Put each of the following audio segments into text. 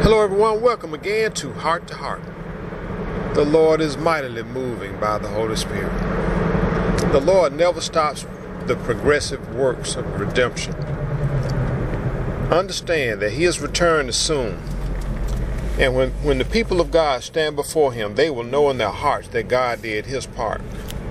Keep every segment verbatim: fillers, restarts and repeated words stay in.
Hello everyone, welcome again to Heart to Heart. The Lord is mightily moving by the Holy Spirit. The Lord never stops the progressive works of redemption. Understand that His return is soon. And when, when the people of God stand before Him, they will know in their hearts that God did His part.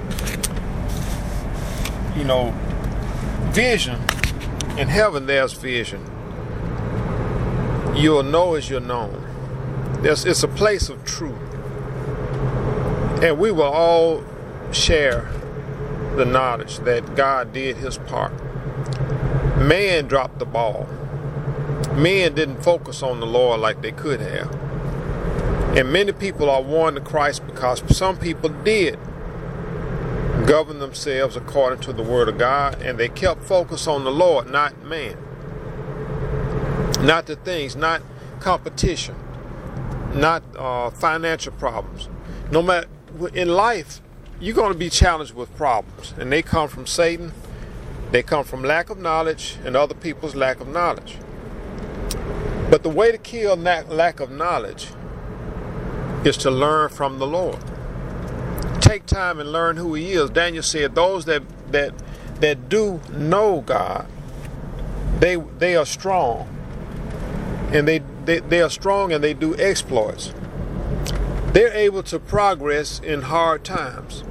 You know, vision, in heaven there's vision. You'll know as you're known. There's, it's a place of truth. And we will all share the knowledge that God did His part. Man dropped the ball. Men didn't focus on the Lord like they could have. And many people are won to Christ because some people did govern themselves according to the Word of God, and they kept focus on the Lord, not man. Not the things, not competition, not uh, financial problems. No matter, in life, you're going to be challenged with problems, and they come from Satan. They come from lack of knowledge and other people's lack of knowledge. But the way to kill that lack of knowledge is to learn from the Lord. Take time and learn who He is. Daniel said, "Those that that that do know God, they they are strong." And they, they, they are strong and they do exploits. They're able to progress in hard times.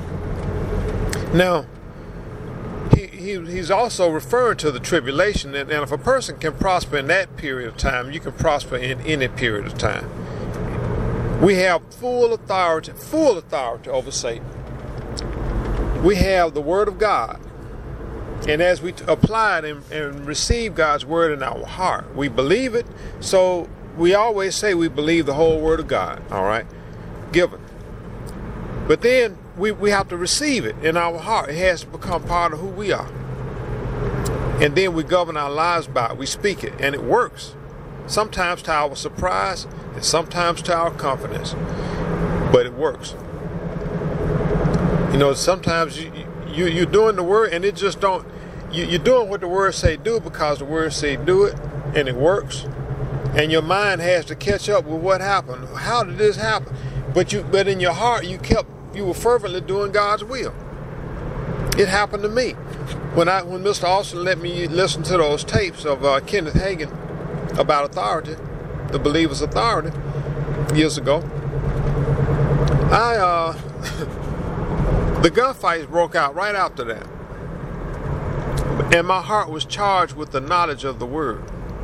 Now, he, he he's also referring to the tribulation. And, and if a person can prosper in that period of time, you can prosper in any period of time. We have full authority, full authority over Satan. We have the Word of God. And as we apply it and, and receive God's Word in our heart, we believe it. So we always say we believe the whole Word of God, all right, given. But then we, we have to receive it in our heart. It has to become part of who we are. And then we govern our lives by it. We speak it, and it works. Sometimes to our surprise, and sometimes to our confidence. But it works. You know, sometimes you... You, you're doing the word and it just don't, you, you're doing what the word say do because the word say do it and it works. And your mind has to catch up with what happened. How did this happen? But you, but in your heart, you kept, you were fervently doing God's will. It happened to me. When I, when Mister Austin let me listen to those tapes of uh, Kenneth Hagin about authority, the believer's authority, years ago, I, uh, the gunfights broke out right after that. And my heart was charged with the knowledge of the Word.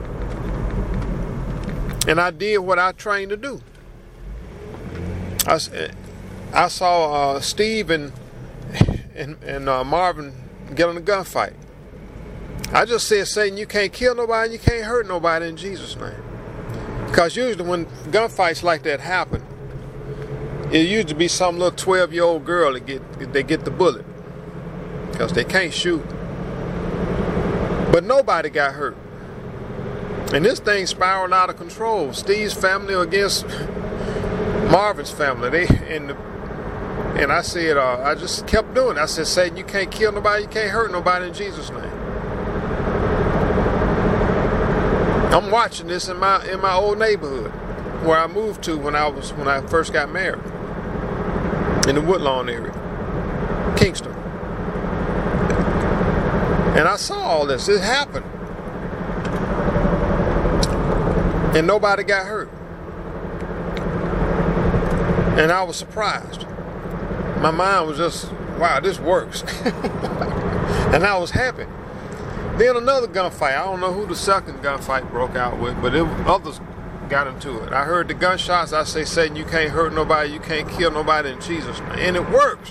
And I did what I trained to do. I, I saw uh, Steve and, and, and uh, Marvin get in a gunfight. I just said, Satan, you can't kill nobody, you can't hurt nobody in Jesus' name. Because usually when gunfights like that happen, it used to be some little twelve-year-old girl that get they get the bullet because they can't shoot. But nobody got hurt. And this thing spiraled out of control. Steve's family against Marvin's family. They and the, and I said, uh, I just kept doing it. I said, Satan, you can't kill nobody, you can't hurt nobody in Jesus' name. I'm watching this in my in my old neighborhood where I moved to when I was when I first got married. In the Woodlawn area, Kingston. And I saw all this. It happened. And nobody got hurt. And I was surprised. My mind was just, wow, this works. And I was happy. Then another gunfight. I don't know who the second gunfight broke out with, but it, others got into it. I heard the gunshots. I say, Satan, you can't hurt nobody, you can't kill nobody in Jesus' name. And it works.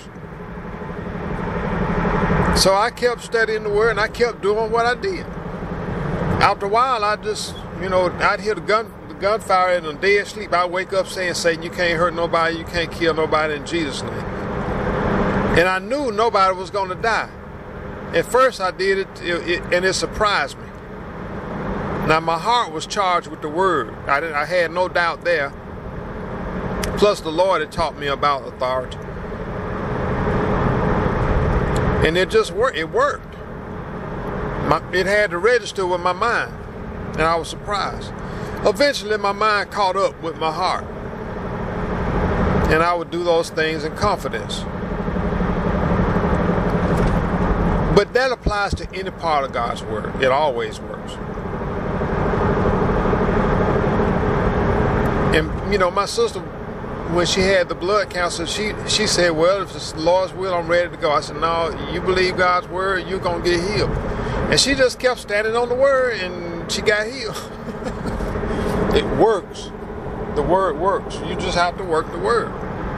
So I kept studying the Word and I kept doing what I did. After a while, I just, you know, I'd hear the gun the gunfire in a dead sleep. I'd wake up saying, Satan, you can't hurt nobody, you can't kill nobody in Jesus' name. And I knew nobody was going to die. At first I did it, it, it and it surprised me. Now, my heart was charged with the Word. I, didn't, I had no doubt there. Plus, the Lord had taught me about authority. And it just worked. It worked. My, it had to register with my mind. And I was surprised. Eventually, my mind caught up with my heart. And I would do those things in confidence. But that applies to any part of God's word. It always works. And, you know, my sister, when she had the blood cancer, she, she said, well, if it's the Lord's will, I'm ready to go. I said, no, you believe God's word, you're going to get healed. And she just kept standing on the word, and she got healed. It works. The word works. You just have to work the word.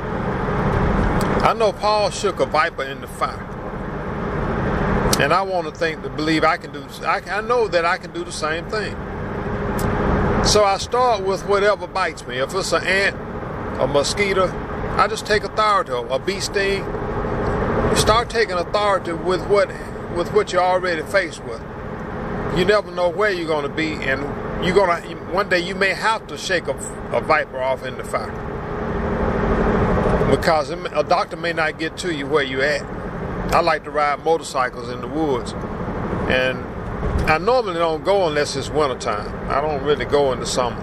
I know Paul shook a viper in the fire. And I want to think, to believe I can do, I, I know that I can do the same thing. So I start with whatever bites me. If it's an ant, a mosquito, I just take authority over. A bee sting, you start taking authority with what, with what you're already faced with. You never know where you're going to be, and you're gonna one day you may have to shake a, a viper off in the fire, because a doctor may not get to you where you're at. I like to ride motorcycles in the woods, and I normally don't go unless it's wintertime. I don't really go in the summer.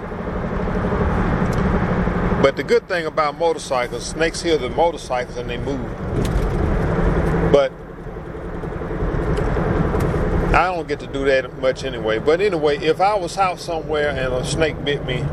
But the good thing about motorcycles, snakes hear the motorcycles and they move. But I don't get to do that much anyway. But anyway, if I was out somewhere and a snake bit me,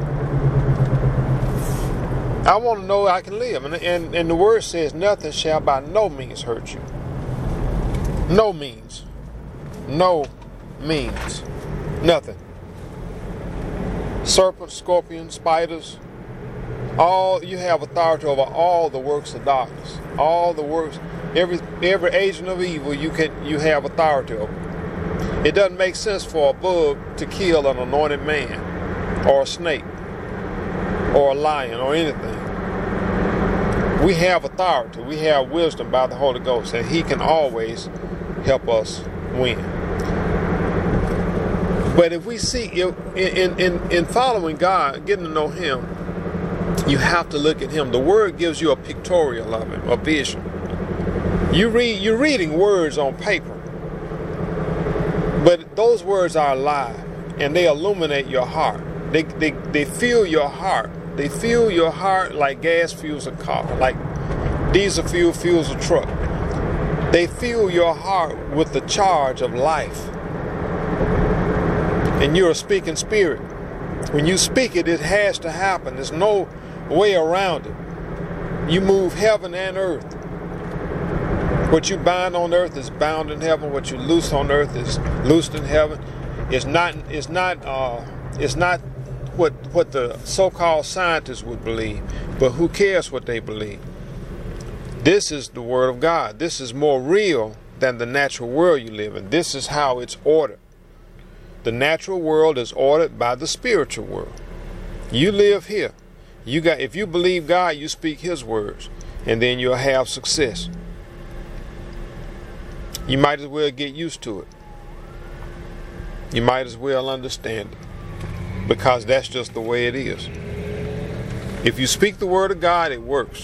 I want to know I can live. And, and, and the word says, nothing shall by no means hurt you. No means. No means. Nothing. Serpents, scorpions, spiders, all, you have authority over all the works of darkness. All the works, every every agent of evil you can you have authority over. It doesn't make sense for a bug to kill an anointed man, or a snake, or a lion, or anything. We have authority. We have wisdom by the Holy Ghost, and He can always help us win. But if we see, in, in, in, in following God, getting to know Him, you have to look at Him. The Word gives you a pictorial of Him, a vision. You read, you're reading words on paper, but those words are alive, and they illuminate your heart. They, they, they fill your heart. They fill your heart like gas fuels a car, like diesel fuel fuels a truck. They fill your heart with the charge of life. And you're a speaking spirit. When you speak it, it has to happen. There's no way around it. You move heaven and earth. What you bind on earth is bound in heaven. What you loose on earth is loosed in heaven. It's not. It's not. Uh, it's not what what the so-called scientists would believe. But who cares what they believe? This is the Word of God. This is more real than the natural world you live in. This is how it's ordered. The natural world is ordered by the spiritual world. You live here. You got. If you believe God, you speak His words, and then you'll have success. You might as well get used to it. You might as well understand it, because that's just the way it is. If you speak the Word of God, it works.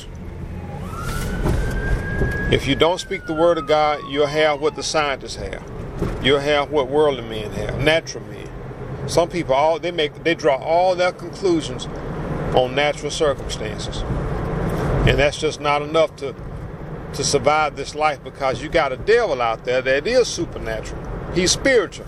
If you don't speak the Word of God, you'll have what the scientists have. You'll have what worldly men have, natural men. Some people, all they make, they draw all their conclusions on natural circumstances, and that's just not enough to to survive this life, because you got a devil out there that is supernatural. He's spiritual,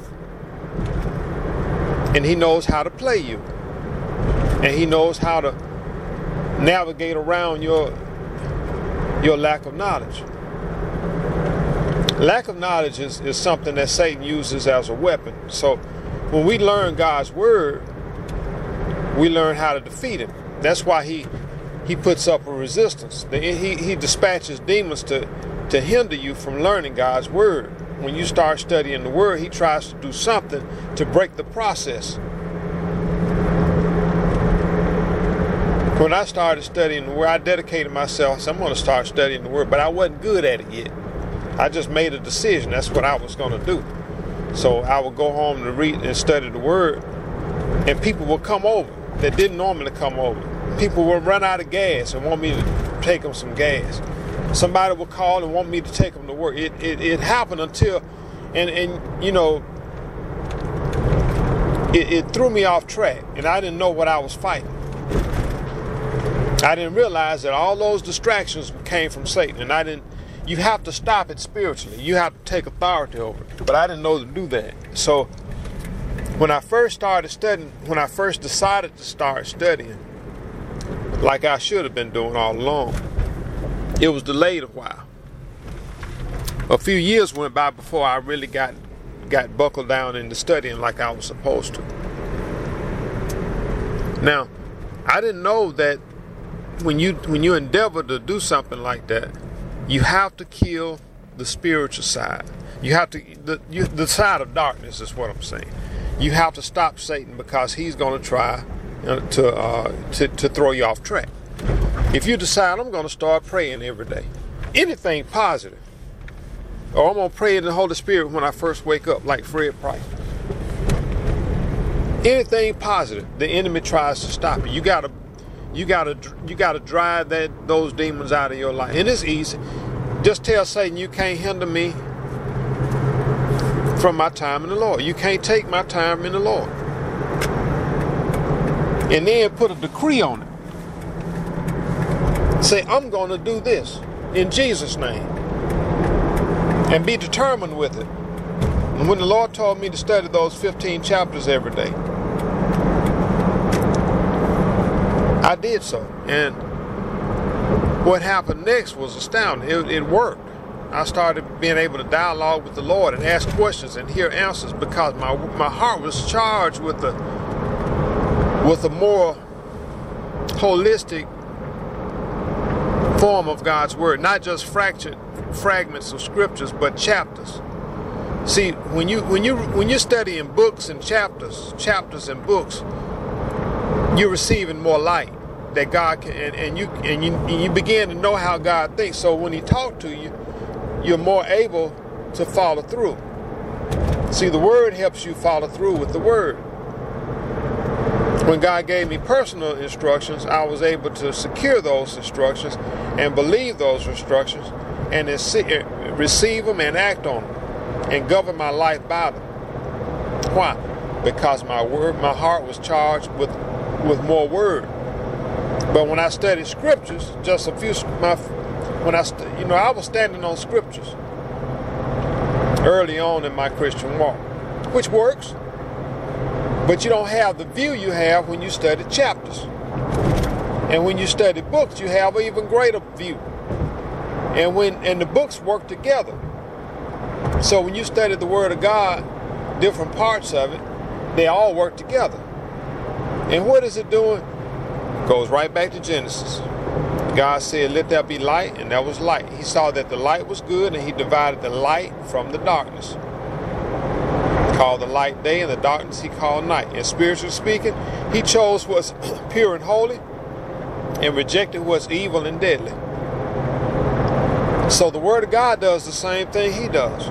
and he knows how to play you, and he knows how to navigate around your your lack of knowledge. Lack of knowledge is, is something that Satan uses as a weapon. So when we learn God's word, we learn how to defeat him. That's why he he puts up a resistance. He, he dispatches demons to, to hinder you from learning God's word. When you start studying the word, he tries to do something to break the process. When I started studying the word, I dedicated myself. I said, I'm going to start studying the word, but I wasn't good at it yet. I just made a decision. That's what I was going to do. So I would go home to read and study the word, and people would come over that didn't normally come over. People would run out of gas and want me to take them some gas. Somebody would call and want me to take them to work. It it, it happened until, and, and you know, it, it threw me off track, and I didn't know what I was fighting. I didn't realize that all those distractions came from Satan, and I didn't. You have to stop it spiritually. You have to take authority over it. But I didn't know to do that. So when I first started studying, when I first decided to start studying, like I should have been doing all along, it was delayed a while. A few years went by before I really got got buckled down into studying like I was supposed to. Now, I didn't know that when you when you endeavor to do something like that, you have to kill the spiritual side. You have to the you, the side of darkness is what I'm saying. You have to stop Satan because he's going to try uh, to uh, to to throw you off track. If you decide I'm going to start praying every day, anything positive, or I'm going to pray in the Holy Spirit when I first wake up, like Fred Price. Anything positive, the enemy tries to stop you. You gotta, you gotta, you gotta drive that those demons out of your life, and it's easy. Just tell Satan you can't hinder me from my time in the Lord. You can't take my time in the Lord, and then put a decree on it. Say I'm going to do this in Jesus' name, and be determined with it. And when the Lord told me to study those fifteen chapters every day, I did so. And what happened next was astounding. It, it worked. I started being able to dialogue with the Lord and ask questions and hear answers because my my heart was charged with the with a more holistic form of God's word, not just fractured fragments of scriptures, but chapters. See, when you when you when you're studying books and chapters, chapters and books, you're receiving more light that God can, and, and you and you and you begin to know how God thinks. So when He talks to you, you're more able to follow through. See, the Word helps you follow through with the Word. When God gave me personal instructions, I was able to secure those instructions and believe those instructions and then receive them and act on them and govern my life by them. Why? Because my word, my heart was charged with with more word. But when I studied scriptures, just a few, my, when I, you know, I was standing on scriptures early on in my Christian walk, which works. But you don't have the view you have when you study chapters. And when you study books, you have an even greater view. And when and the books work together. So when you study the Word of God, different parts of it, they all work together. And what is it doing? It goes right back to Genesis. God said, let there be light, and there was light. He saw that the light was good, and He divided the light from the darkness. He called the light day, and the darkness He called night. And spiritually speaking, He chose what's pure and holy, and rejected what's evil and deadly. So the Word of God does the same thing He does.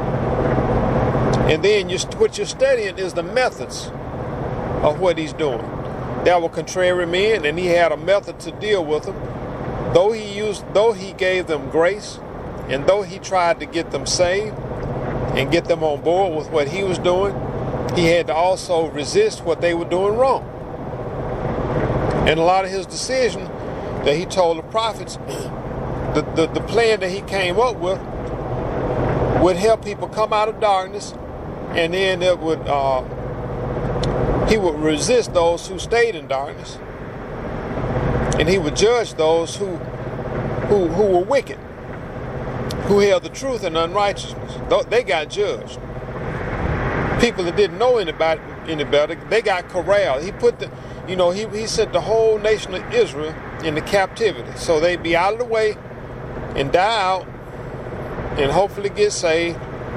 And then you, what you're studying is the methods of what He's doing. There were contrary men, and He had a method to deal with them. Though He used, though He gave them grace, and though He tried to get them saved and get them on board with what He was doing, He had to also resist what they were doing wrong. And a lot of His decision that He told the prophets, the, the, the plan that He came up with would help people come out of darkness, and then it would uh, He would resist those who stayed in darkness, and He would judge those who who who were wicked, who held the truth in unrighteousness. They got judged. People that didn't know anybody any better, they got corralled. He put the, you know, he he sent the whole nation of Israel into captivity, so they'd be out of the way and die out, and hopefully get saved.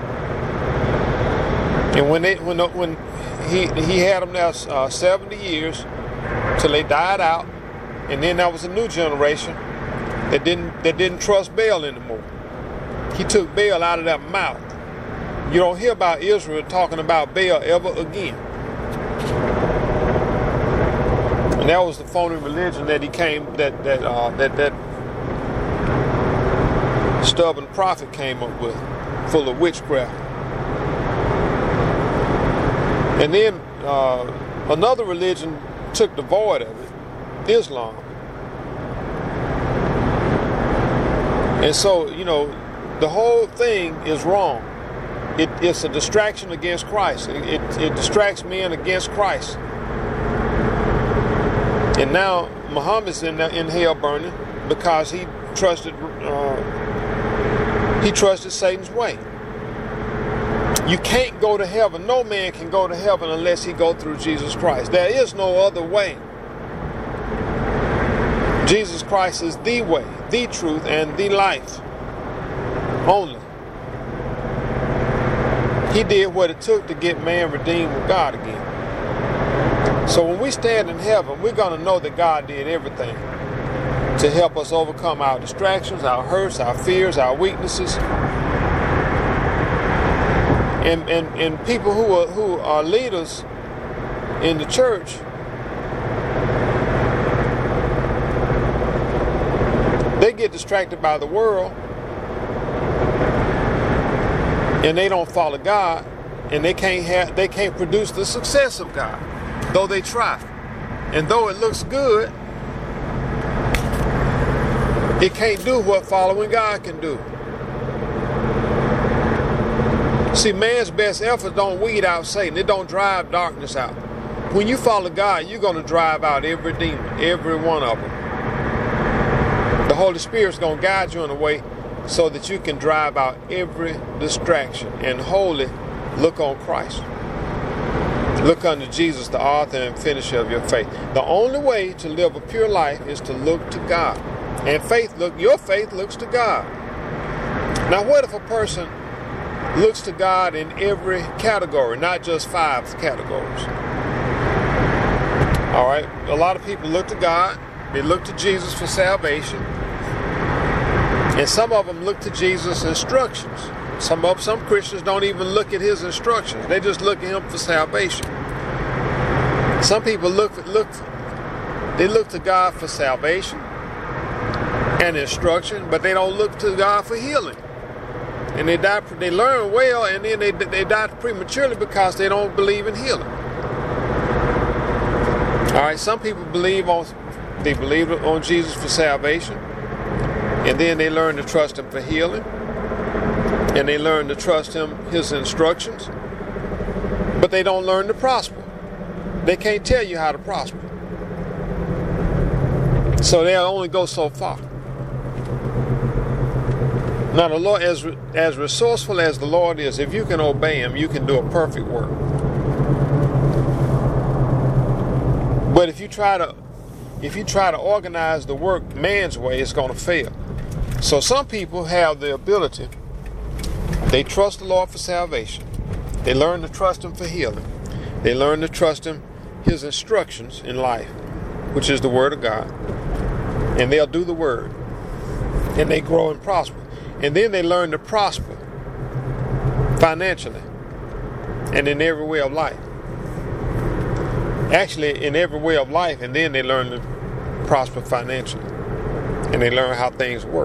And when they when when he he had them there uh, seventy years till they died out, and then there was a new generation that didn't that didn't trust Baal anymore. He took Baal out of their mouth. You don't hear about Israel talking about Baal ever again. And that was the phony religion that he came that that uh, that that stubborn prophet came up with, full of witchcraft. And then uh, another religion took the void of it, Islam. And so, you know, the whole thing is wrong. It, it's a distraction against Christ. It, it, it distracts men against Christ. And now Muhammad's in, in hell burning because he trusted uh, he trusted Satan's way. You can't go to heaven. No man can go to heaven unless he go through Jesus Christ. There is no other way. Jesus Christ is the way, the truth, and the life. Only. He did what it took to get man redeemed with God again. So when we stand in heaven, we're going to know that God did everything to help us overcome our distractions, our hurts, our fears, our weaknesses. And, and, and people who are, who are leaders in the church, they get distracted by the world and they don't follow God, and they can't have, they can't produce the success of God, though they try. And though it looks good, it can't do what following God can do. See, man's best efforts don't weed out Satan. It don't drive darkness out. When you follow God, you're going to drive out every demon, every one of them. The Holy Spirit's going to guide you in a way so that you can drive out every distraction and wholly look on Christ. Look unto Jesus, the author and finisher of your faith. The only way to live a pure life is to look to God. And faith, look, your faith looks to God. Now, what if a person looks to God in every category, not just five categories? All right, a lot of people look to God. They look to Jesus for salvation. And some of them look to Jesus' instructions. Some of some Christians don't even look at his instructions. They just look at him for salvation. Some people look look they look to God for salvation and instruction, but they don't look to God for healing. And they die. They learn well, and then they they die prematurely because they don't believe in healing. All right. Some people believe on they believe on Jesus for salvation. And then they learn to trust him for healing. And they learn to trust him, his instructions. But they don't learn to prosper. They can't tell you how to prosper. So they'll only go so far. Now the Lord, as, as resourceful as the Lord is, if you can obey him, you can do a perfect work. But if you try to if you try to organize the work man's way, it's going to fail. So some people have the ability, they trust the Lord for salvation. They learn to trust him for healing. They learn to trust him, his instructions in life, which is the word of God. And they'll do the word. And they grow and prosper. And then they learn to prosper financially and in every way of life. Actually, in every way of life, and then they learn to prosper financially. And they learn how things work.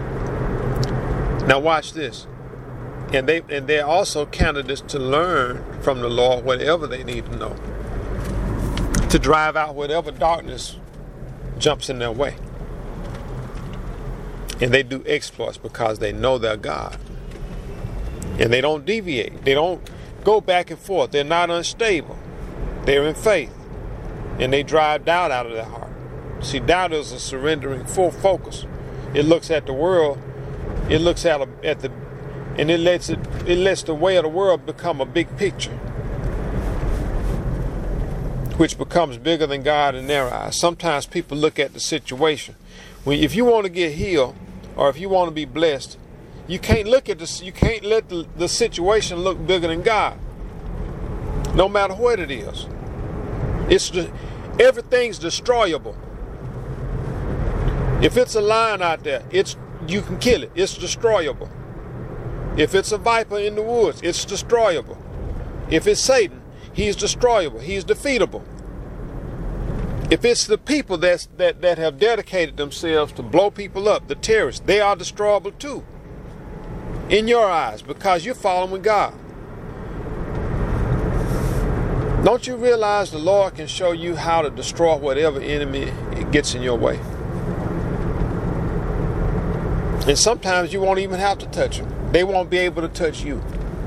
Now watch this. And they and they're also candidates to learn from the Lord whatever they need to know, to drive out whatever darkness jumps in their way. And they do exploits because they know their God. And they don't deviate. They don't go back and forth. They're not unstable. They're in faith. And they drive doubt out of their heart. See, doubt is a surrendering full focus. It looks at the world. It looks at, a, at the, and it lets it, it lets the way of the world become a big picture, which becomes bigger than God in their eyes. Sometimes people look at the situation. When, if you want to get healed, or if you want to be blessed, you can't look at this. You can't let the, the situation look bigger than God. No matter what it is, it's the, everything's destroyable. If it's a lion out there, it's you can kill it. It's destroyable. If it's a viper in the woods, it's destroyable. If it's Satan, he's destroyable. He's defeatable. If it's the people that's, that, that have dedicated themselves to blow people up, the terrorists, they are destroyable too. In your eyes, because you're following God. Don't you realize the Lord can show you how to destroy whatever enemy gets in your way? And sometimes you won't even have to touch them. They won't be able to touch you.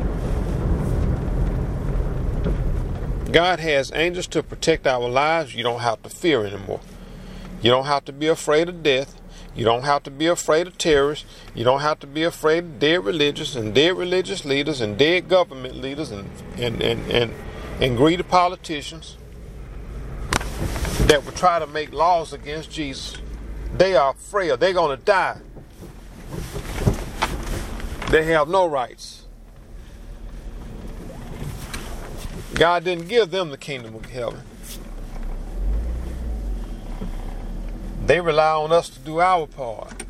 God has angels to protect our lives. You don't have to fear anymore. You don't have to be afraid of death. You don't have to be afraid of terrorists. You don't have to be afraid of dead religious and dead religious leaders and dead government leaders and and, and, and, and greedy politicians that will try to make laws against Jesus. They are frail. They're going to die. They have no rights. God didn't give them the kingdom of heaven. They rely on us to do our part.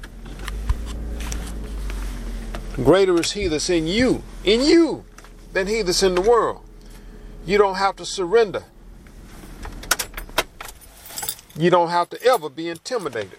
Greater is he that's in you, in you, than he that's in the world. You don't have to surrender. You don't have to ever be intimidated.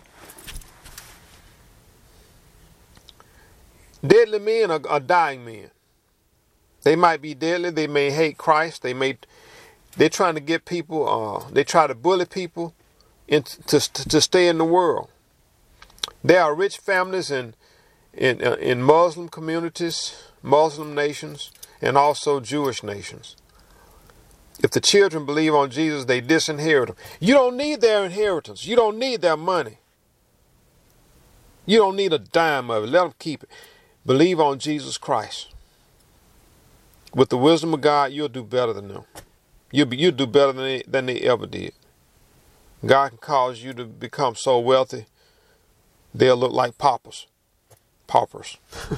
Deadly men are, are dying men. They might be deadly. They may hate Christ. They may, they're trying to get people, uh, they try to bully people into, to, to stay in the world. There are rich families in, in, uh, in Muslim communities, Muslim nations, and also Jewish nations. If the children believe on Jesus, they disinherit them. You don't need their inheritance. You don't need their money. You don't need a dime of it. Let them keep it. Believe on Jesus Christ. With the wisdom of God, you'll do better than them. You'll, be, you'll do better than they, than they ever did. God can cause you to become so wealthy, they'll look like paupers. Paupers.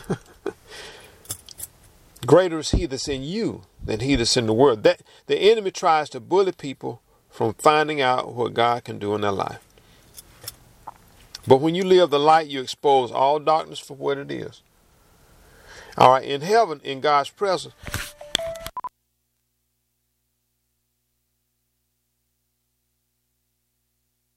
Greater is he that's in you than he that's in the world. That the enemy tries to bully people from finding out what God can do in their life. But when you live the light, you expose all darkness for what it is. All right, in heaven, in God's presence,